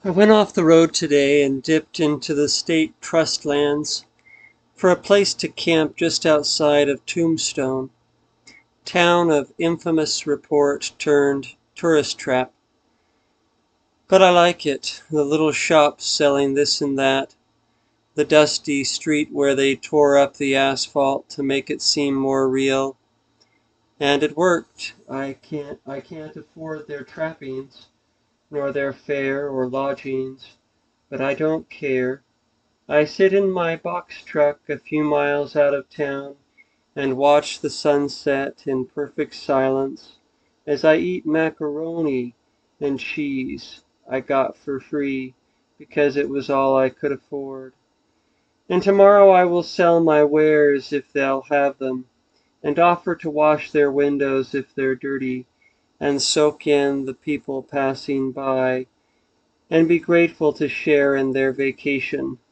I went off the road today and dipped into the state trust lands for a place to camp just outside of Tombstone, town of infamous report turned tourist trap. But I like it, the little shops selling this and that, the dusty street where they tore up the asphalt to make it seem more real. And it worked. I can't afford their trappings, nor their fare or lodgings, but I don't care. I sit in my box truck a few miles out of town and watch the sunset in perfect silence as I eat macaroni and cheese I got for free because it was all I could afford. And tomorrow I will sell my wares if they'll have them, and offer to wash their windows if they're dirty, and soak in the people passing by, and be grateful to share in their vacation